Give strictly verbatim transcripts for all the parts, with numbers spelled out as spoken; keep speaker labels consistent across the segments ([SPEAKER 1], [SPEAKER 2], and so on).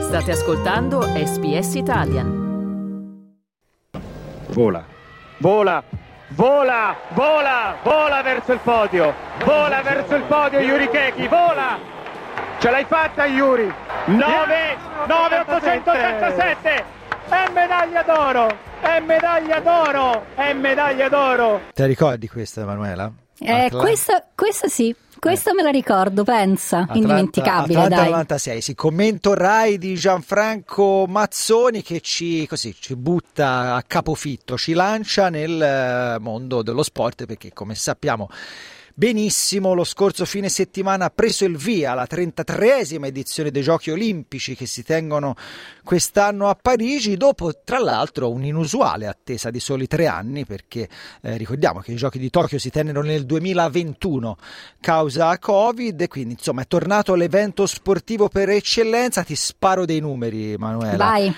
[SPEAKER 1] State ascoltando S B S Italian.
[SPEAKER 2] Vola, vola, vola, vola, vola verso il podio, vola verso il podio Yuri Keki, vola! Ce l'hai fatta Yuri! nove, nove ottocentotrentasette! È medaglia d'oro! È medaglia d'oro! È medaglia d'oro!
[SPEAKER 3] Te la ricordi questa, Emanuela?
[SPEAKER 4] Eh, questa, questa sì, questa eh. me la ricordo, pensa,
[SPEAKER 3] Atlanta,
[SPEAKER 4] indimenticabile.
[SPEAKER 3] Atlanta
[SPEAKER 4] dai.
[SPEAKER 3] novantasei, sì, commento Rai di Gianfranco Mazzoni che ci, così, ci butta a capofitto, ci lancia nel mondo dello sport perché, come sappiamo benissimo, lo scorso fine settimana ha preso il via la trentatreesima edizione dei Giochi Olimpici che si tengono quest'anno a Parigi, dopo tra l'altro un'inusuale attesa di soli tre anni, perché eh, ricordiamo che i Giochi di Tokyo si tennero nel duemilaventuno causa Covid, e quindi insomma è tornato l'evento sportivo per eccellenza. Ti sparo dei numeri, Emanuela.
[SPEAKER 4] Vai.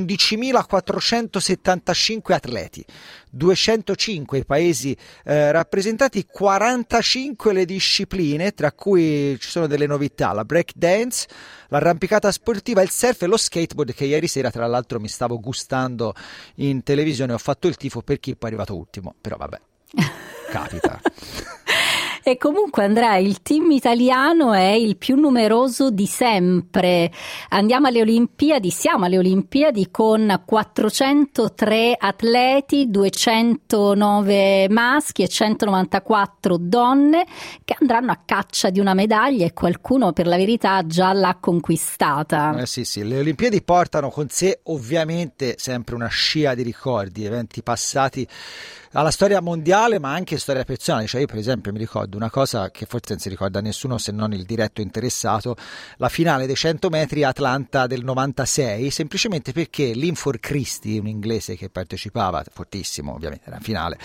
[SPEAKER 3] undicimilaquattrocentosettantacinque atleti, duecentocinque i paesi eh, rappresentati, quarantacinque le discipline, tra cui ci sono delle novità: la break dance, l'arrampicata sportiva, il surf e lo skateboard, che ieri sera tra l'altro mi stavo gustando in televisione. Ho fatto il tifo per chi è poi arrivato ultimo, però vabbè, capita.
[SPEAKER 4] E comunque, Andrea, il team italiano è il più numeroso di sempre. Andiamo alle Olimpiadi, siamo alle Olimpiadi con quattrocentotre atleti, duecentonove maschi e centonovantaquattro donne che andranno a caccia di una medaglia, e qualcuno per la verità già l'ha conquistata.
[SPEAKER 3] Eh sì, sì, le Olimpiadi portano con sé ovviamente sempre una scia di ricordi, eventi passati alla storia mondiale ma anche storia personale. Cioè io per esempio mi ricordo una cosa che forse non si ricorda nessuno se non il diretto interessato: la finale dei cento metri a Atlanta del novantasei, semplicemente perché Linford Christie, un inglese che partecipava, fortissimo ovviamente, era in finale,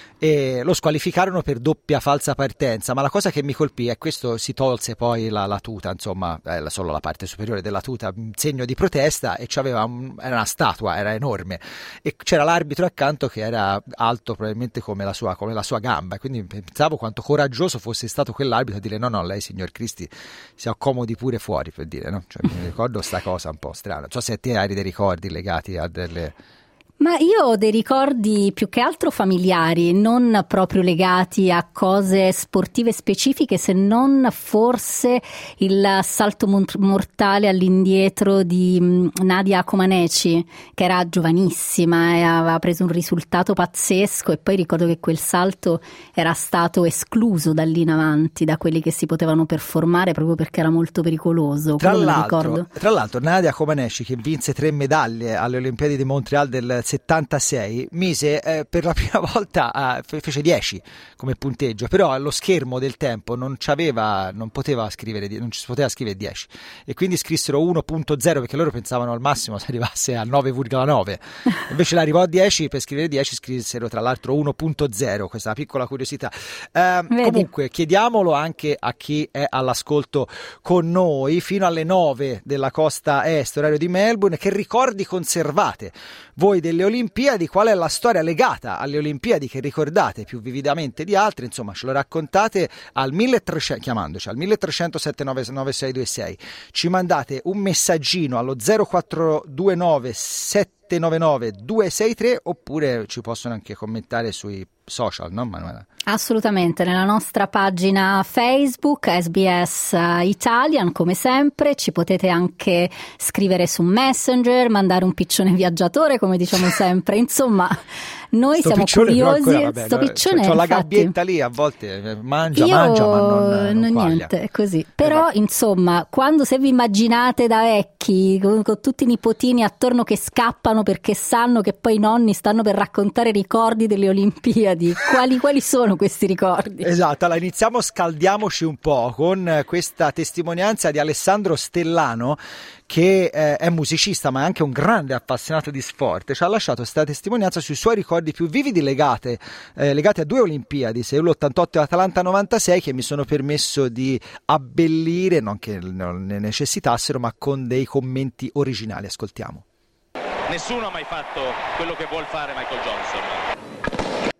[SPEAKER 3] e lo squalificarono per doppia falsa partenza. Ma la cosa che mi colpì è questo: si tolse poi la, la tuta, insomma eh, solo la parte superiore della tuta, un segno di protesta, e c'aveva un, era una statua, era enorme, e c'era l'arbitro accanto che era alto probabilmente come la sua, come la sua gamba, quindi pensavo quanto coraggioso fosse stato quell'arbitro a dire no no, lei signor Christie si accomodi pure fuori, per dire, no? Cioè, mi ricordo sta cosa un po' strana. Non so se te hai dei ricordi legati a delle...
[SPEAKER 4] Ma io ho dei ricordi più che altro familiari, non proprio legati a cose sportive specifiche, se non forse il salto mortale all'indietro di Nadia Comaneci, che era giovanissima e aveva preso un risultato pazzesco, e poi ricordo che quel salto era stato escluso da lì in avanti da quelli che si potevano performare proprio perché era molto pericoloso.
[SPEAKER 3] Tra l'altro,
[SPEAKER 4] ricordo.
[SPEAKER 3] tra l'altro Nadia Comaneci, che vinse tre medaglie alle Olimpiadi di Montreal del settantasei, mise eh, per la prima volta eh, fece dieci come punteggio, però allo schermo del tempo non c'aveva, non poteva scrivere, non ci si poteva scrivere dieci, e quindi scrissero uno punto zero perché loro pensavano al massimo si arrivasse a nove virgola nove, invece l'arrivò a dieci, per scrivere dieci scrissero tra l'altro uno punto zero. Questa è una piccola curiosità. Eh, comunque chiediamolo anche a chi è all'ascolto con noi fino alle nove della costa est, orario di Melbourne, che ricordi conservate voi delle Olimpiadi, qual è la storia legata alle Olimpiadi che ricordate più vividamente di altre. Insomma, ce lo raccontate al milletrecento, chiamandoci al milletrecento sette nove nove sei due sei, ci mandate un messaggino allo zero quattro due nove sette nove nove due sei tre, oppure ci possono anche commentare sui social, no Manuela?
[SPEAKER 4] Assolutamente, nella nostra pagina Facebook S B S Italian, come sempre. Ci potete anche scrivere su Messenger, mandare un piccione viaggiatore, come diciamo sempre. Insomma, noi
[SPEAKER 3] sto
[SPEAKER 4] siamo curiosi.
[SPEAKER 3] Ancora, vabbè,
[SPEAKER 4] sto piccione,
[SPEAKER 3] c'ho la
[SPEAKER 4] infatti,
[SPEAKER 3] gabbietta lì, a volte mangia,
[SPEAKER 4] io,
[SPEAKER 3] mangia, ma non, non
[SPEAKER 4] no, niente, è così. Però, eh, insomma, quando se vi immaginate da vecchi, con, con tutti i nipotini attorno che scappano perché sanno che poi i nonni stanno per raccontare ricordi delle Olimpiadi, quali, quali sono questi ricordi?
[SPEAKER 3] Esatto, allora iniziamo, scaldiamoci un po' con questa testimonianza di Alessandro Stellano, che eh, è musicista ma è anche un grande appassionato di sport. Ci ha lasciato questa testimonianza sui suoi ricordi più vividi legate, eh, legati a due Olimpiadi, Seul ottantotto e Atlanta novantasei, che mi sono permesso di abbellire, non che non ne necessitassero, ma con dei commenti originali. Ascoltiamo.
[SPEAKER 5] Nessuno ha mai fatto quello che vuol fare Michael Johnson.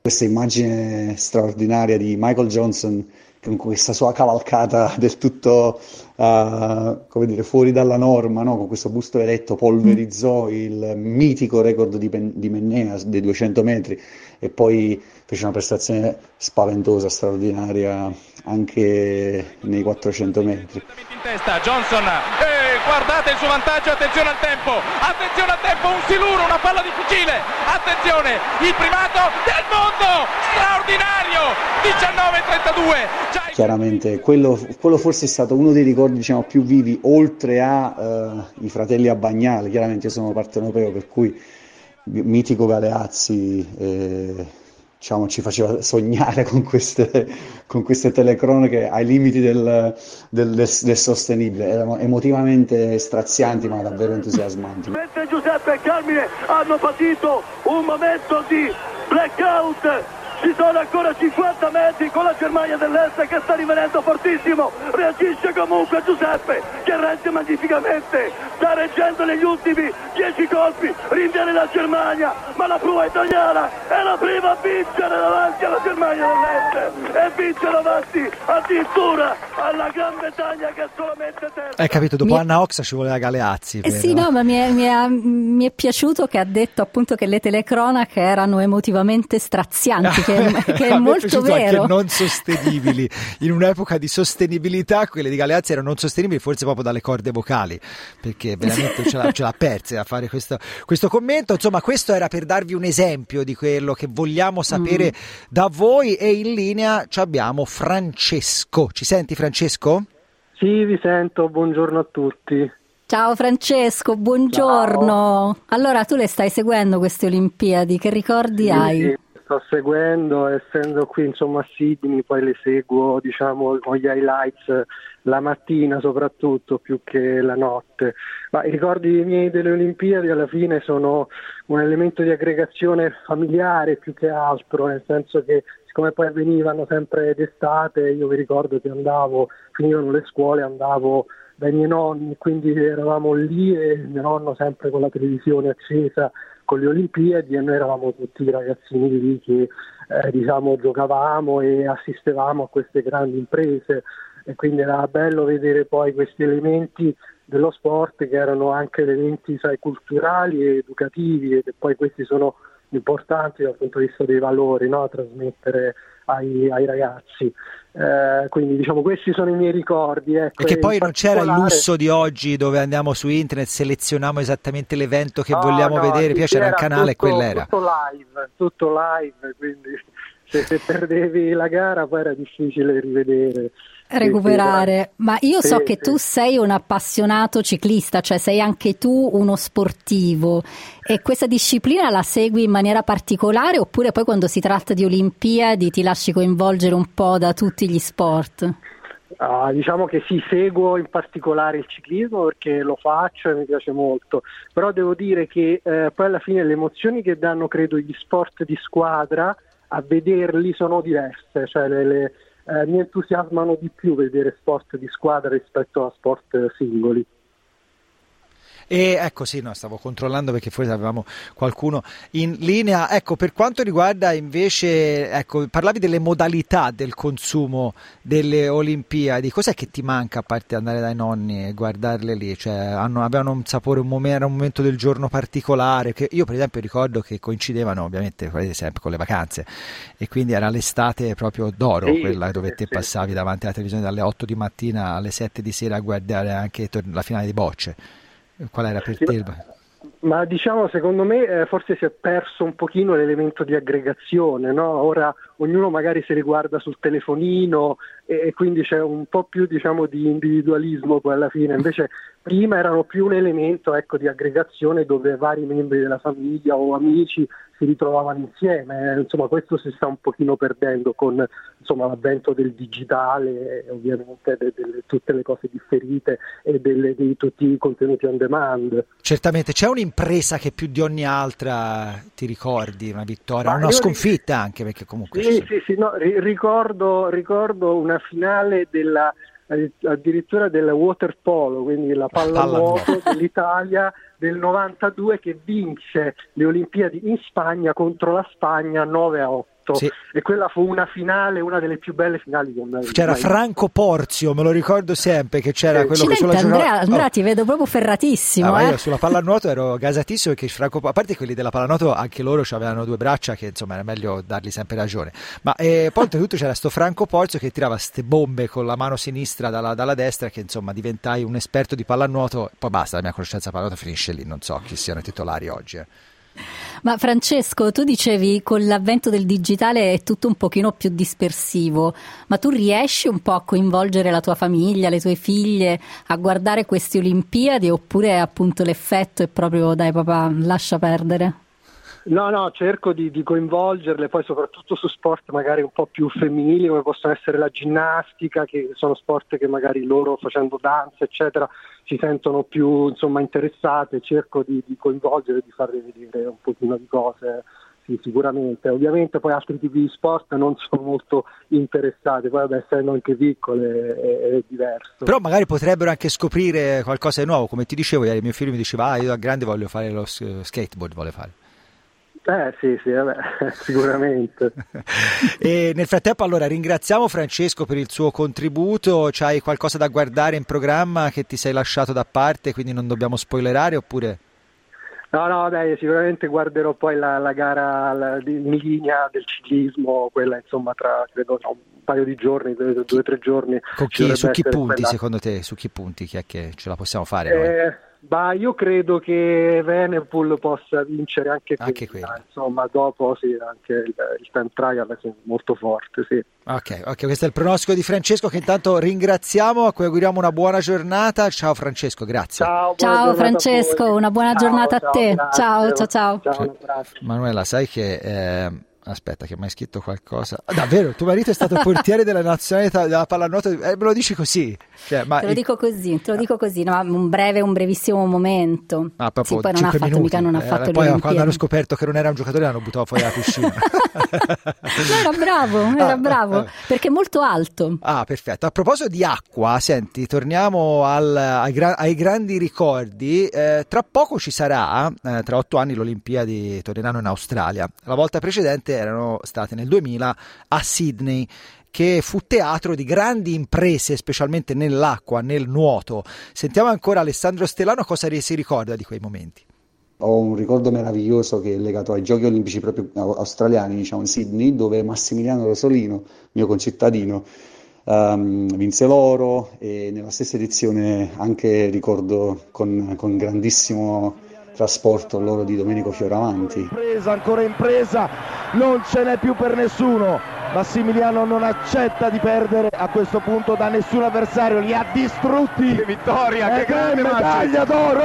[SPEAKER 5] Questa immagine straordinaria di Michael Johnson con questa sua cavalcata del tutto uh, come dire, fuori dalla norma, no? Con questo busto eretto polverizzò il mitico record di, Pen- di Mennea dei duecento metri e poi fece una prestazione spaventosa, straordinaria anche nei quattrocento metri.
[SPEAKER 6] In testa Johnson, eh, guardate il suo vantaggio, attenzione al tempo, attenzione al tempo, un siluro, una palla difficile, attenzione, il primato del mondo, straordinario, diciannove trentadue. Già... Chiaramente quello, quello forse è stato uno dei ricordi, diciamo, più vivi, oltre a uh, i fratelli a Bagnale. Chiaramente io sono partenopeo, per cui mitico Galeazzi eh, diciamo, ci faceva sognare con queste, con queste telecronache ai limiti del, del, del, del sostenibile. Erano emotivamente strazianti ma davvero entusiasmanti.
[SPEAKER 7] Mentre Giuseppe e Carmine hanno patito un momento di blackout, ci sono ancora cinquanta metri con la Germania dell'Est che sta rimanendo fortissimo. Reagisce comunque Giuseppe, che regge magnificamente, sta reggendo negli ultimi dieci colpi, rinviene la Germania, ma la prua italiana è la prima a vincere davanti alla Germania dell'Est e vince davanti addirittura alla Gran Bretagna, che è solamente terza.
[SPEAKER 3] Hai capito, dopo
[SPEAKER 4] mi...
[SPEAKER 3] Anna Oxa ci voleva Galeazzi.
[SPEAKER 4] Eh sì, no, ma mi è, mi, è, mi è piaciuto che ha detto appunto che le telecronache erano emotivamente strazianti, che è, che è molto vero.
[SPEAKER 3] Anche non sostenibili. In un'epoca di sostenibilità quelle di Galeazzi erano non sostenibili, forse proprio dalle corde vocali, perché veramente ce l'ha, ce l'ha persa a fare questo, questo commento. Insomma, questo era per darvi un esempio di quello che vogliamo sapere mm. da voi, e in linea ci abbiamo Francesco. Ci senti, Francesco?
[SPEAKER 8] Sì, vi sento, buongiorno a tutti.
[SPEAKER 4] Ciao Francesco, buongiorno. Ciao. Allora, tu le stai seguendo queste Olimpiadi, che ricordi
[SPEAKER 8] sì,
[SPEAKER 4] hai?
[SPEAKER 8] Sì. Sto seguendo, essendo qui insomma a Sydney, poi le seguo diciamo con gli highlights la mattina soprattutto più che la notte. Ma i ricordi miei delle Olimpiadi alla fine sono un elemento di aggregazione familiare più che altro, nel senso che siccome poi avvenivano sempre d'estate, io vi ricordo che andavo, finivano le scuole, andavo dai miei nonni, quindi eravamo lì e mio nonno sempre con la televisione accesa con le Olimpiadi, e noi eravamo tutti ragazzini lì che eh, diciamo giocavamo e assistevamo a queste grandi imprese, e quindi era bello vedere poi questi elementi dello sport che erano anche elementi, sai, culturali e educativi, e poi questi sono importanti dal punto di vista dei valori, no? Trasmettere ai, ai ragazzi. Eh, quindi diciamo questi sono i miei ricordi, ecco.
[SPEAKER 3] E che poi non
[SPEAKER 8] particolare...
[SPEAKER 3] c'era il lusso di oggi dove andiamo su internet, selezioniamo esattamente l'evento che
[SPEAKER 8] no,
[SPEAKER 3] vogliamo
[SPEAKER 8] no,
[SPEAKER 3] vedere, prima c'era il canale e quello era
[SPEAKER 8] tutto live, tutto live, quindi se, se perdevi la gara poi era difficile rivedere,
[SPEAKER 4] recuperare. Ma io so
[SPEAKER 8] sì,
[SPEAKER 4] che
[SPEAKER 8] sì.
[SPEAKER 4] tu sei un appassionato ciclista, cioè sei anche tu uno sportivo, e questa disciplina la segui in maniera particolare, oppure poi quando si tratta di Olimpiadi ti lasci coinvolgere un po' da tutti gli sport?
[SPEAKER 8] Uh, diciamo che sì, seguo in particolare il ciclismo perché lo faccio e mi piace molto, però devo dire che eh, poi alla fine le emozioni che danno, credo, gli sport di squadra, a vederli sono diverse, cioè le, le, eh, mi entusiasmano di più vedere sport di squadra rispetto a sport singoli.
[SPEAKER 3] E ecco, sì, no, stavo controllando perché forse avevamo qualcuno in linea. Ecco, per quanto riguarda invece, ecco, parlavi delle modalità del consumo delle Olimpiadi, cos'è che ti manca a parte andare dai nonni e guardarle lì? Cioè, hanno, avevano un sapore, un momento, era un momento del giorno particolare, che io per esempio ricordo che coincidevano ovviamente sempre con le vacanze, e quindi era l'estate proprio d'oro, sì, quella dove te sì, passavi sì. davanti alla televisione dalle otto di mattina alle sette di sera a guardare anche la finale di bocce. Qual era per
[SPEAKER 8] sì,
[SPEAKER 3] te?
[SPEAKER 8] Ma diciamo, secondo me eh, forse si è perso un pochino l'elemento di aggregazione, no? Ora ognuno magari se li guarda sul telefonino e, e quindi c'è un po' più, diciamo, di individualismo poi alla fine. Invece prima erano più un elemento, ecco, di aggregazione dove vari membri della famiglia o amici si ritrovavano insieme. Insomma, questo si sta un pochino perdendo con, insomma, l'avvento del digitale e ovviamente de, de, de, tutte le cose differite e delle, di tutti i contenuti on demand.
[SPEAKER 3] Certamente. C'è un'impresa che più di ogni altra ti ricordi, una vittoria,
[SPEAKER 8] Ma
[SPEAKER 3] una sconfitta
[SPEAKER 8] ric-
[SPEAKER 3] anche, perché comunque
[SPEAKER 8] sì, sì, sì, no, ricordo, ricordo una finale della addirittura del waterpolo, quindi la pallanuoto dell'Italia del novantadue, che vince le Olimpiadi in Spagna contro la Spagna nove a otto. otto,
[SPEAKER 3] sì.
[SPEAKER 8] E quella fu una finale, una delle più belle finali che mai.
[SPEAKER 3] C'era
[SPEAKER 8] mai
[SPEAKER 3] Franco Porzio, me lo ricordo sempre, che c'era
[SPEAKER 8] sì.
[SPEAKER 3] quello
[SPEAKER 4] Accidente,
[SPEAKER 3] che sulla
[SPEAKER 4] Andrea,
[SPEAKER 3] giocava...
[SPEAKER 4] Andrea
[SPEAKER 3] oh.
[SPEAKER 4] ti vedo proprio ferratissimo.
[SPEAKER 3] Ah,
[SPEAKER 4] eh?
[SPEAKER 3] io sulla pallanuoto ero gasatissimo, perché Franco, a parte quelli della pallanuoto, anche loro avevano due braccia, che insomma era meglio dargli sempre ragione. Ma eh, poi oltretutto c'era sto Franco Porzio che tirava ste bombe con la mano sinistra dalla, dalla destra, che insomma diventai un esperto di pallanuoto. Poi basta, la mia conoscenza pallanuoto finisce lì, non so chi siano i titolari oggi. Eh.
[SPEAKER 4] Ma Francesco, tu dicevi con l'avvento del digitale è tutto un pochino più dispersivo, ma tu riesci un po' a coinvolgere la tua famiglia, le tue figlie a guardare queste Olimpiadi, oppure appunto l'effetto è proprio dai papà, lascia perdere?
[SPEAKER 8] No, no, cerco di, di coinvolgerle, poi soprattutto su sport magari un po' più femminili come possono essere la ginnastica, che sono sport che magari loro facendo danza eccetera si sentono più insomma interessate. Cerco di, di coinvolgere, di farle vedere un pochino di cose, sì, sicuramente. Ovviamente poi altri tipi di sport non sono molto interessate, poi vabbè, essendo anche piccole è, è diverso.
[SPEAKER 3] Però magari potrebbero anche scoprire qualcosa di nuovo, come ti dicevo ieri, mio figlio mi diceva ah io da grande voglio fare lo skateboard, vuole fare.
[SPEAKER 8] Eh sì, sì, vabbè, sicuramente.
[SPEAKER 3] E nel frattempo allora ringraziamo Francesco per il suo contributo. C'hai qualcosa da guardare in programma che ti sei lasciato da parte, quindi non dobbiamo spoilerare, oppure?
[SPEAKER 8] No, no, dai, sicuramente guarderò poi la, la gara la, di, in linea del ciclismo, quella insomma tra credo no, un paio di giorni, due o tre giorni.
[SPEAKER 3] Con chi, su chi punti
[SPEAKER 8] quella...
[SPEAKER 3] secondo te? Su chi punti? Chi è che ce la possiamo fare
[SPEAKER 8] eh,
[SPEAKER 3] noi?
[SPEAKER 8] Bah, io credo che Venepool possa vincere anche,
[SPEAKER 3] anche
[SPEAKER 8] quella,
[SPEAKER 3] quella. Insomma,
[SPEAKER 8] dopo sì, anche il, il time trial è molto forte, sì.
[SPEAKER 3] Ok, ok, questo è il pronostico di Francesco, che intanto ringraziamo, a cui auguriamo una buona giornata. Ciao Francesco, grazie.
[SPEAKER 8] Ciao,
[SPEAKER 4] ciao Francesco, una buona ciao, giornata a te. Ciao, ciao, ciao. ciao.
[SPEAKER 8] ciao
[SPEAKER 3] Manuela, sai che eh, aspetta, che mi hai scritto qualcosa. Ah, davvero, tuo marito è stato portiere della nazionale della pallanuoto, eh, me lo dici così? Cioè, ma
[SPEAKER 4] te lo il... dico così, te lo dico così, no, un breve, un brevissimo momento.
[SPEAKER 3] Ah, proprio
[SPEAKER 4] sì, poi non ha fatto,
[SPEAKER 3] minuti.
[SPEAKER 4] mica non ha
[SPEAKER 3] eh,
[SPEAKER 4] fatto
[SPEAKER 3] poi
[SPEAKER 4] le
[SPEAKER 3] quando hanno scoperto che non era un giocatore l'hanno buttato fuori dalla piscina.
[SPEAKER 4] No, era bravo, era ah, bravo, eh. perché è molto alto.
[SPEAKER 3] Ah, perfetto. A proposito di acqua, senti, torniamo al, ai, gra- ai grandi ricordi. Eh, tra poco ci sarà, eh, tra otto anni, l'Olimpiadi torneranno in Australia. La volta precedente erano state nel duemila a Sydney, che fu teatro di grandi imprese, specialmente nell'acqua, nel nuoto. Sentiamo ancora Alessandro Stellano cosa si ricorda di quei momenti.
[SPEAKER 5] Ho un ricordo meraviglioso che è legato ai Giochi Olimpici proprio australiani, diciamo in Sydney, dove Massimiliano Rosolino, mio concittadino, um, vinse l'oro, e nella stessa edizione anche ricordo con, con grandissimo trasporto l'oro di Domenico Fioravanti.
[SPEAKER 9] Impresa, ancora impresa, non ce n'è più per nessuno. Massimiliano non accetta di perdere a questo punto da nessun avversario, li ha distrutti.
[SPEAKER 6] Che vittoria,
[SPEAKER 9] che
[SPEAKER 6] grande
[SPEAKER 9] medaglia d'oro,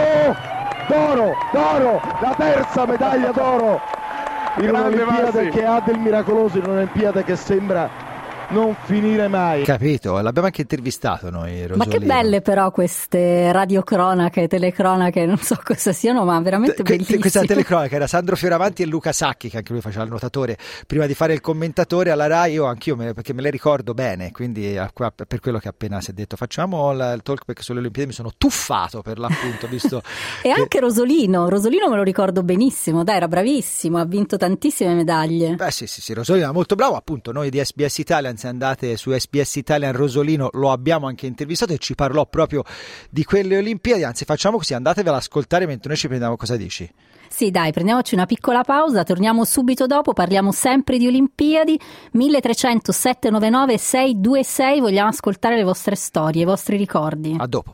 [SPEAKER 9] d'oro, d'oro, la terza medaglia d'oro in un'Olimpiade che ha del miracoloso, in un'Olimpiade che sembra non finire mai.
[SPEAKER 3] Capito, l'abbiamo anche intervistato noi, Rosolino.
[SPEAKER 4] Ma che belle però queste radiocronache, telecronache, non so cosa siano, ma veramente
[SPEAKER 3] que-
[SPEAKER 4] bellissime.
[SPEAKER 3] Questa telecronaca era Sandro Fioravanti e Luca Sacchi, che anche lui faceva il nuotatore prima di fare il commentatore alla Rai. Io anch'io, me, perché me le ricordo bene, quindi per quello che appena si è detto facciamo il, il talk perché sulle Olimpiadi mi sono tuffato per l'appunto, visto
[SPEAKER 4] e
[SPEAKER 3] che...
[SPEAKER 4] anche Rosolino, Rosolino me lo ricordo benissimo, dai, era bravissimo, ha vinto tantissime medaglie.
[SPEAKER 3] Beh sì sì sì, Rosolino era molto bravo, appunto noi di S B S Italian, se andate su S B S Italian, Rosolino lo abbiamo anche intervistato e ci parlò proprio di quelle Olimpiadi. Anzi, facciamo così, andatevela ad ascoltare mentre noi ci prendiamo. Cosa dici?
[SPEAKER 4] Sì, dai, prendiamoci una piccola pausa, torniamo subito dopo, parliamo sempre di Olimpiadi. Milletrecento sette nove nove sei due sei, vogliamo ascoltare le vostre storie, i vostri ricordi.
[SPEAKER 3] A dopo.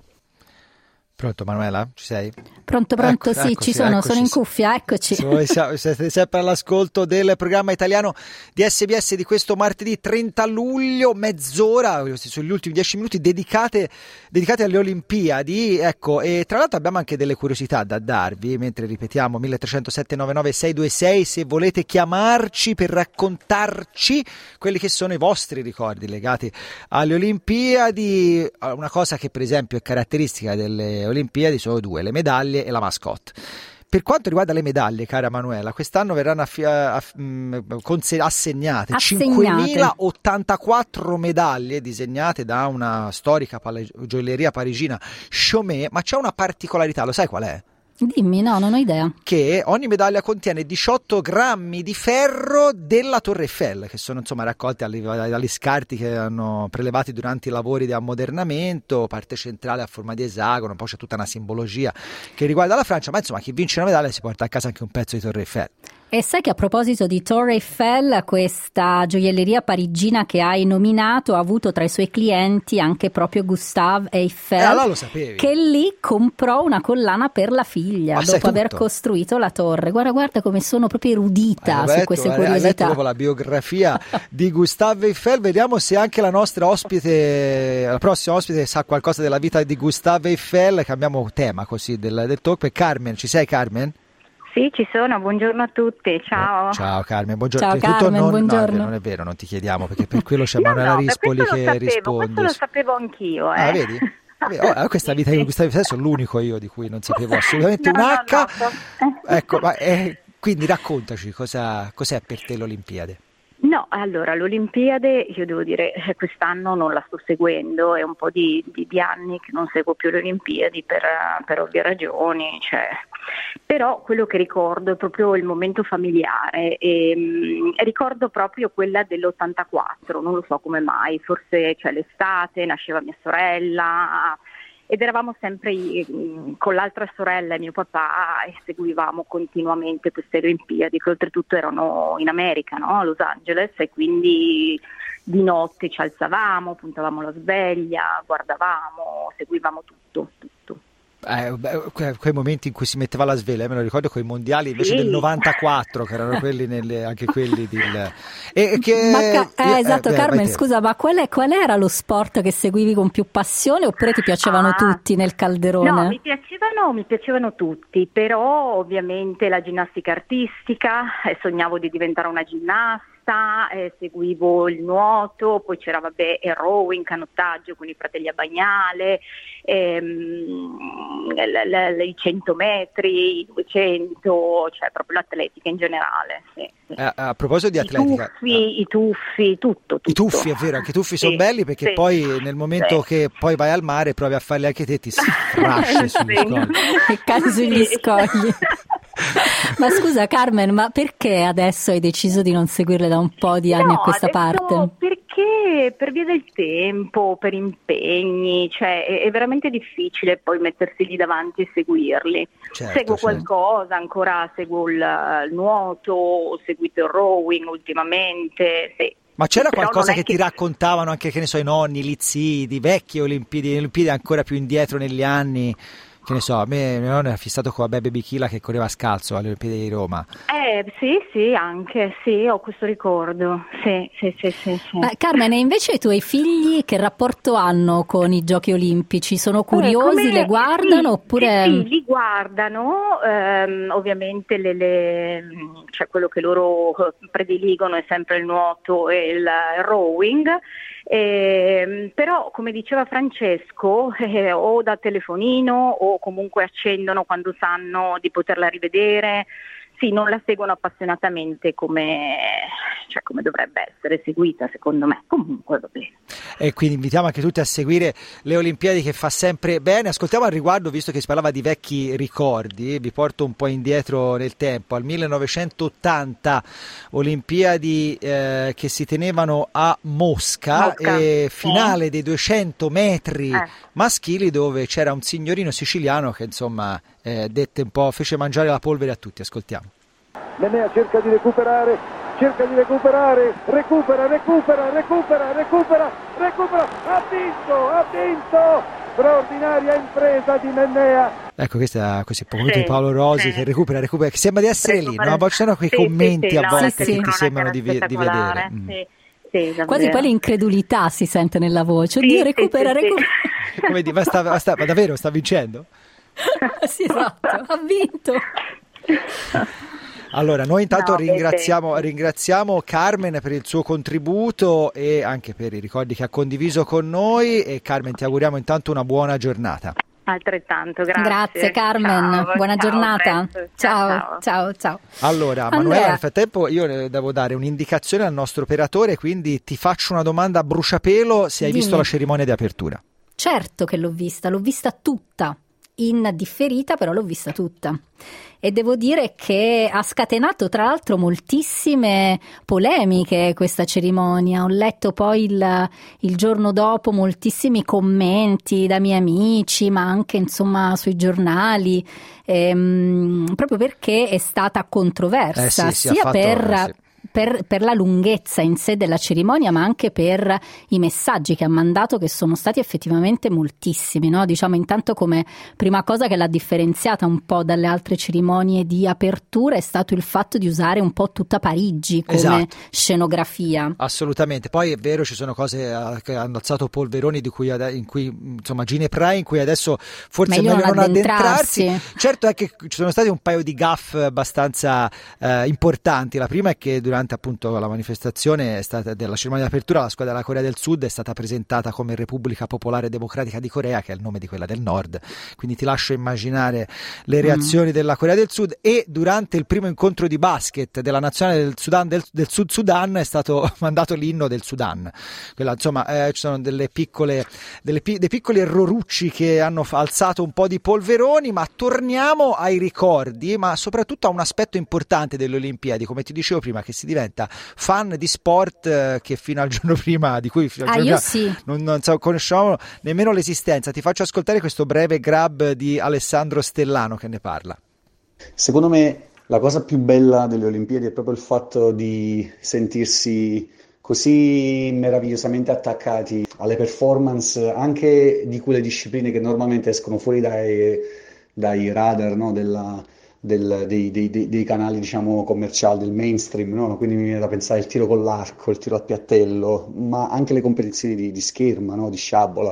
[SPEAKER 3] Pronto Manuela? Ci sei?
[SPEAKER 4] Pronto, pronto,
[SPEAKER 3] ecco,
[SPEAKER 4] sì,
[SPEAKER 3] eccoci,
[SPEAKER 4] ci sono,
[SPEAKER 3] eccoci,
[SPEAKER 4] sono in cuffia, eccoci.
[SPEAKER 3] Siete sempre all'ascolto del programma italiano di S B S di questo martedì trenta luglio, mezz'ora, sugli ultimi dieci minuti dedicate, dedicate alle Olimpiadi, ecco, e tra l'altro abbiamo anche delle curiosità da darvi, mentre ripetiamo milletrecento sette nove nove sei due sei, se volete chiamarci per raccontarci quelli che sono i vostri ricordi legati alle Olimpiadi. Una cosa che per esempio è caratteristica delle Olimpiadi sono due, le medaglie e la mascotte. Per quanto riguarda le medaglie, cara Manuela, quest'anno verranno affi- aff- mh, conse- assegnate, assegnate cinquemilaottantaquattro medaglie disegnate da una storica pal- gioielleria parigina, Chaumet, ma c'è una particolarità, lo sai qual è?
[SPEAKER 4] Dimmi, no, non ho idea.
[SPEAKER 3] Che ogni medaglia contiene diciotto grammi di ferro della Torre Eiffel, che sono insomma raccolti dagli scarti che hanno prelevati durante i lavori di ammodernamento, parte centrale a forma di esagono, poi c'è tutta una simbologia che riguarda la Francia, ma insomma chi vince una medaglia si porta a casa anche un pezzo di Torre Eiffel.
[SPEAKER 4] E sai che a proposito di Torre Eiffel, questa gioielleria parigina che hai nominato ha avuto tra i suoi clienti anche proprio Gustave Eiffel,
[SPEAKER 3] eh, allora lo sapevi.
[SPEAKER 4] Che lì comprò una collana per la figlia,
[SPEAKER 3] Ma
[SPEAKER 4] dopo aver costruito la torre. Guarda, guarda come sono proprio erudita
[SPEAKER 3] eh,
[SPEAKER 4] su
[SPEAKER 3] letto,
[SPEAKER 4] queste
[SPEAKER 3] hai
[SPEAKER 4] curiosità.
[SPEAKER 3] letto proprio la biografia di Gustave Eiffel. Vediamo se anche la nostra ospite, la prossima ospite, sa qualcosa della vita di Gustave Eiffel. Cambiamo tema così del, del talk. Carmen, ci sei Carmen?
[SPEAKER 10] Sì, ci sono, buongiorno a tutti, ciao.
[SPEAKER 3] Ciao Carmen, buongiorno.
[SPEAKER 4] Ciao Carmen,
[SPEAKER 3] non,
[SPEAKER 4] buongiorno.
[SPEAKER 3] No, non è vero, non ti chiediamo, perché per quello c'è
[SPEAKER 10] no,
[SPEAKER 3] Manuela
[SPEAKER 10] no,
[SPEAKER 3] Rispoli che
[SPEAKER 10] sapevo,
[SPEAKER 3] risponde.
[SPEAKER 10] Questo lo sapevo anch'io. Eh.
[SPEAKER 3] Ah, vedi? Oh, questa vita di Gustavo Eiffel sono l'unico io di cui non sapevo assolutamente
[SPEAKER 10] no,
[SPEAKER 3] un
[SPEAKER 10] no,
[SPEAKER 3] H.
[SPEAKER 10] no.
[SPEAKER 3] Ecco, ma, eh, quindi raccontaci cosa, cos'è per te l'Olimpiade.
[SPEAKER 10] No, allora l'Olimpiade io devo dire quest'anno non la sto seguendo, è un po' di, di, di anni che non seguo più le Olimpiadi per, per ovvie ragioni, cioè. Però quello che ricordo è proprio il momento familiare e, mh, ricordo proprio quella dell'ottantaquattro, non lo so come mai, forse cioè, l'estate, nasceva mia sorella ed eravamo sempre mh, con l'altra sorella e mio papà e seguivamo continuamente queste Olimpiadi che oltretutto erano in America, no? A Los Angeles, e quindi di notte ci alzavamo, puntavamo la sveglia, guardavamo, seguivamo tutto, tutto.
[SPEAKER 3] Eh, beh, que- quei momenti in cui si metteva la sveglia, me lo ricordo con i mondiali invece
[SPEAKER 10] sì.
[SPEAKER 3] del novantaquattro, che erano quelli nelle, anche quelli del e che
[SPEAKER 4] ma ca- eh,
[SPEAKER 3] io,
[SPEAKER 4] esatto
[SPEAKER 3] eh, beh,
[SPEAKER 4] Carmen, scusa, ma qual, è, qual era lo sport che seguivi con più passione oppure ti piacevano
[SPEAKER 10] ah,
[SPEAKER 4] tutti nel calderone?
[SPEAKER 10] No, mi piacevano, mi piacevano tutti, però ovviamente la ginnastica artistica, eh, sognavo di diventare una ginnasta. Eh, seguivo il nuoto, poi c'era vabbè il rowing, canottaggio con i fratelli a Bagnale, ehm, l- l- l- i cento metri, i duecento, cioè proprio l'atletica in generale. Sì, sì.
[SPEAKER 3] Eh, a proposito di atletica,
[SPEAKER 10] I tuffi, i tuffi, tutto, tutto.
[SPEAKER 3] I tuffi, è vero, anche i tuffi
[SPEAKER 10] sì,
[SPEAKER 3] sono belli perché
[SPEAKER 10] sì,
[SPEAKER 3] poi nel momento
[SPEAKER 10] sì.
[SPEAKER 3] che poi vai al mare provi a farli anche te, ti sfrasci sugli scogli.
[SPEAKER 4] E cadi sugli
[SPEAKER 10] Sì.
[SPEAKER 4] scogli. Ma scusa Carmen, ma perché adesso hai deciso di non seguirle da un po' di anni
[SPEAKER 10] no,
[SPEAKER 4] a questa
[SPEAKER 10] adesso
[SPEAKER 4] parte?
[SPEAKER 10] Perché per via del tempo, per impegni, cioè è, è veramente difficile poi mettersi lì davanti e seguirli.
[SPEAKER 3] Certo,
[SPEAKER 10] seguo
[SPEAKER 3] certo.
[SPEAKER 10] qualcosa, ancora seguo il, il nuoto, ho seguito il rowing ultimamente, sì.
[SPEAKER 3] Ma c'era
[SPEAKER 10] Però
[SPEAKER 3] qualcosa
[SPEAKER 10] non
[SPEAKER 3] che
[SPEAKER 10] è
[SPEAKER 3] ti
[SPEAKER 10] che-
[SPEAKER 3] raccontavano anche, che ne so, i nonni, gli zii, di vecchie Olimpiadi, le Olimpiadi ancora più indietro negli anni? Che ne so, a me mio nonno era fissato con la Bebe Bichila che correva scalzo alle Olimpiadi di Roma.
[SPEAKER 10] Eh sì, sì, anche, sì, ho questo ricordo, sì, sì, sì, sì, sì.
[SPEAKER 4] Eh, Carmen, e invece i tuoi figli che rapporto hanno con i Giochi Olimpici? Sono curiosi,
[SPEAKER 10] Eh, come-
[SPEAKER 4] le guardano
[SPEAKER 10] sì,
[SPEAKER 4] oppure...
[SPEAKER 10] Sì, sì, li guardano, ehm, ovviamente le, le, cioè quello che loro prediligono è sempre il nuoto e il rowing, ehm, però come diceva Francesco, eh, o da telefonino o comunque accendono quando sanno di poterla rivedere. Sì, non la seguono appassionatamente come, cioè come dovrebbe essere seguita, secondo me. Comunque va bene.
[SPEAKER 3] E quindi invitiamo anche tutti a seguire le Olimpiadi, che fa sempre bene. Ascoltiamo al riguardo, visto che si parlava di vecchi ricordi, vi porto un po' indietro nel tempo, al millenovecentottanta, Olimpiadi eh, che si tenevano a Mosca,
[SPEAKER 10] Mosca,
[SPEAKER 3] e
[SPEAKER 10] sì.
[SPEAKER 3] finale dei duecento metri
[SPEAKER 10] Eh.
[SPEAKER 3] maschili, dove c'era un signorino siciliano che insomma eh, dette un po', fece mangiare la polvere a tutti. Ascoltiamo.
[SPEAKER 7] Mennea cerca di recuperare, cerca di recuperare, recupera, recupera, recupera, recupera, recupera, ha vinto, ha vinto, straordinaria impresa di Mennea.
[SPEAKER 3] Ecco, questo è questo è il momento
[SPEAKER 10] Sì,
[SPEAKER 3] di Paolo Rosi
[SPEAKER 10] sì.
[SPEAKER 3] che recupera, recupera, che sembra di essere lì,
[SPEAKER 10] Recupera-
[SPEAKER 3] no? Poi ci sono quei
[SPEAKER 10] Sì,
[SPEAKER 3] commenti
[SPEAKER 10] sì, sì,
[SPEAKER 3] a
[SPEAKER 10] no,
[SPEAKER 3] volte
[SPEAKER 4] sì,
[SPEAKER 3] che
[SPEAKER 4] sì.
[SPEAKER 3] ti
[SPEAKER 10] una
[SPEAKER 3] sembrano
[SPEAKER 10] gara
[SPEAKER 3] di, ve- di vedere.
[SPEAKER 10] spettacolare,
[SPEAKER 3] Mm.
[SPEAKER 10] sì, sì, davvero.
[SPEAKER 4] Quasi poi l'incredulità si sente nella voce.
[SPEAKER 10] Sì,
[SPEAKER 4] Oddio,
[SPEAKER 10] sì,
[SPEAKER 4] recupera,
[SPEAKER 10] sì, sì.
[SPEAKER 4] recupera.
[SPEAKER 3] Come di, ma, sta, ma, sta, ma davvero sta vincendo?
[SPEAKER 4] Sì, esatto, ha vinto.
[SPEAKER 3] Allora, noi intanto
[SPEAKER 10] No,
[SPEAKER 3] ringraziamo,
[SPEAKER 10] beh,
[SPEAKER 3] ringraziamo Carmen per il suo contributo e anche per i ricordi che ha condiviso con noi, e Carmen, ti auguriamo intanto una buona giornata.
[SPEAKER 10] Altrettanto, grazie.
[SPEAKER 4] Grazie Carmen,
[SPEAKER 10] Ciao,
[SPEAKER 4] buona
[SPEAKER 10] ciao,
[SPEAKER 4] giornata.
[SPEAKER 10] presto.
[SPEAKER 4] Ciao, ciao, ciao.
[SPEAKER 3] Allora,
[SPEAKER 4] Andrea.
[SPEAKER 3] Manuela, nel frattempo io eh, devo dare un'indicazione al nostro operatore, quindi ti faccio una domanda a bruciapelo: se hai
[SPEAKER 4] Dimmi.
[SPEAKER 3] visto la cerimonia di apertura.
[SPEAKER 4] Certo che l'ho vista, l'ho vista tutta. in differita, però l'ho vista tutta. E devo dire che ha scatenato tra l'altro moltissime polemiche questa cerimonia. Ho letto poi il, il giorno dopo moltissimi commenti da miei amici, ma anche insomma sui giornali, ehm, proprio perché è stata controversa,
[SPEAKER 3] eh sì,
[SPEAKER 4] sia
[SPEAKER 3] fatto,
[SPEAKER 4] per...
[SPEAKER 3] eh sì.
[SPEAKER 4] Per, per la lunghezza in sé della cerimonia, ma anche per i messaggi che ha mandato, che sono stati effettivamente moltissimi, no? Diciamo intanto, come prima cosa che l'ha differenziata un po' dalle altre cerimonie di apertura è stato il fatto di usare un po' tutta Parigi come esatto. scenografia.
[SPEAKER 3] Assolutamente. Poi è vero, ci sono cose uh, che hanno alzato polveroni di cui ad, in cui insomma Ginepraia, in cui adesso forse
[SPEAKER 4] meglio
[SPEAKER 3] è meglio non
[SPEAKER 4] addentrarsi.
[SPEAKER 3] addentrarsi. Certo è che ci sono stati un paio di gaffe abbastanza uh, importanti. La prima è che durante appunto la manifestazione è stata della cerimonia di apertura, la squadra della Corea del Sud è stata presentata come Repubblica Popolare Democratica di Corea, che è il nome di quella del Nord, quindi ti lascio immaginare le reazioni mm. della Corea del Sud. E durante il primo incontro di basket della nazionale del Sudan, del, del Sud Sudan, è stato mandato l'inno del Sudan. Quella, insomma, eh, ci sono delle piccole delle, dei piccoli errorucci che hanno alzato un po' di polveroni, ma torniamo ai ricordi, ma soprattutto a un aspetto importante delle Olimpiadi, come ti dicevo prima, che si diventa fan di sport eh, che fino al giorno prima, di cui fino al
[SPEAKER 4] ah,
[SPEAKER 3] giorno
[SPEAKER 4] io
[SPEAKER 3] prima
[SPEAKER 4] sì.
[SPEAKER 3] non, non so, conosciamo nemmeno l'esistenza. Ti faccio ascoltare questo breve grab di Alessandro Stellano che ne parla.
[SPEAKER 5] Secondo me la cosa più bella delle Olimpiadi è proprio il fatto di sentirsi così meravigliosamente attaccati alle performance anche di quelle discipline che normalmente escono fuori dai, dai radar, no? Della, del, dei, dei, dei canali, diciamo, commerciali, del mainstream, no? Quindi mi viene da pensare il tiro con l'arco, il tiro al piattello, ma anche le competizioni di, di scherma, no? Di sciabola.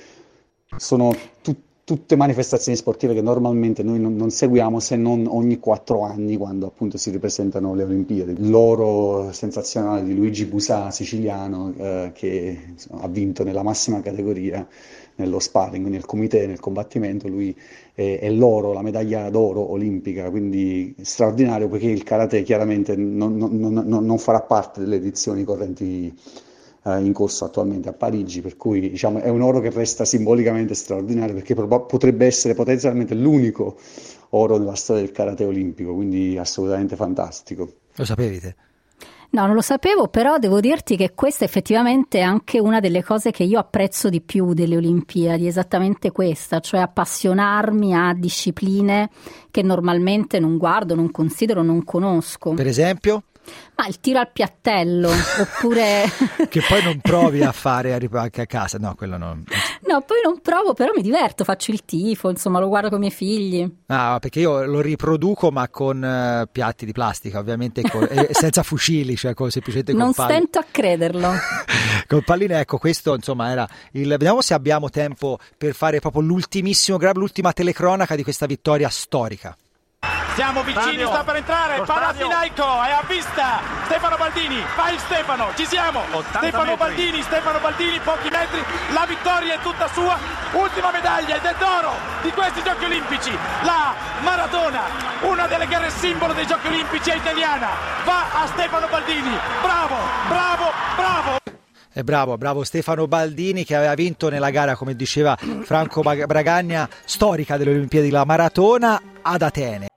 [SPEAKER 5] Sono tut, tutte manifestazioni sportive che normalmente noi non, non seguiamo, se non ogni quattro anni, quando appunto si ripresentano le Olimpiadi. L'oro sensazionale di Luigi Busà, siciliano, eh, che insomma, ha vinto nella massima categoria nello sparring, nel comité, nel combattimento. Lui è, è l'oro, la medaglia d'oro olimpica, quindi straordinario, perché il karate chiaramente non, non, non, non farà parte delle edizioni correnti eh, in corso attualmente a Parigi, per cui diciamo è un oro che resta simbolicamente straordinario, perché prob- potrebbe essere potenzialmente l'unico oro nella storia del karate olimpico, quindi assolutamente fantastico.
[SPEAKER 3] Lo sapevi te?
[SPEAKER 4] No, non lo sapevo, però devo dirti che questa effettivamente è anche una delle cose che io apprezzo di più delle Olimpiadi, esattamente questa, cioè appassionarmi a discipline che normalmente non guardo, non considero, non conosco.
[SPEAKER 3] Per esempio?
[SPEAKER 4] Ma il tiro al piattello, oppure...
[SPEAKER 3] che poi non provi a fare anche a casa, no, quello no.
[SPEAKER 4] No, poi non provo, però mi diverto, faccio il tifo, insomma, lo guardo con i miei figli.
[SPEAKER 3] Ah, perché io lo riproduco, ma con uh, piatti di plastica, ovviamente, con, e senza fucili, cioè con, semplicemente con
[SPEAKER 4] non
[SPEAKER 3] palline.
[SPEAKER 4] stento a crederlo.
[SPEAKER 3] Con palline, ecco, questo insomma era il... Vediamo se abbiamo tempo per fare proprio l'ultimissimo grab, l'ultima telecronaca di questa vittoria storica.
[SPEAKER 6] Siamo vicini, stadio. Sta per entrare, Panathinaiko è a vista, Stefano Baldini, vai Stefano, ci siamo, Stefano metri. Baldini, Stefano Baldini, pochi metri, la vittoria è tutta sua, ultima medaglia ed è d'oro di questi Giochi Olimpici, la maratona, una delle gare simbolo dei Giochi Olimpici è italiana, va a Stefano Baldini, bravo, bravo, bravo.
[SPEAKER 3] E bravo, bravo Stefano Baldini, che aveva vinto nella gara, come diceva Franco Bragagna, storica delle Olimpiadi, la maratona ad Atene.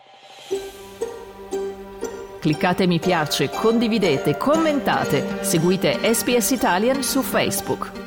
[SPEAKER 1] Cliccate mi piace, condividete, commentate, seguite S B S Italian su Facebook.